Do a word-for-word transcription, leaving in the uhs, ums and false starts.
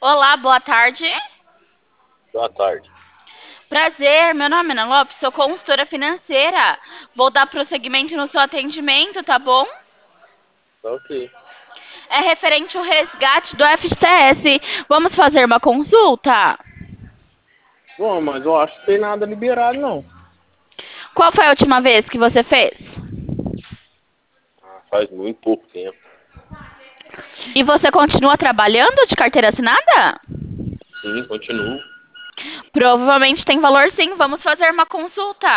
Olá, boa tarde. Boa tarde. Prazer, meu nome é Ana Lopes, sou consultora financeira. Vou dar prosseguimento no seu atendimento, tá bom? Tá ok. É referente ao resgate do F G S. Vamos fazer uma consulta? Bom, mas eu acho que tem nada liberado, não. Qual foi a última vez que você fez? Ah, faz muito pouco tempo. E você continua trabalhando de carteira assinada? Sim, continuo. Provavelmente tem valor sim. Vamos fazer uma consulta.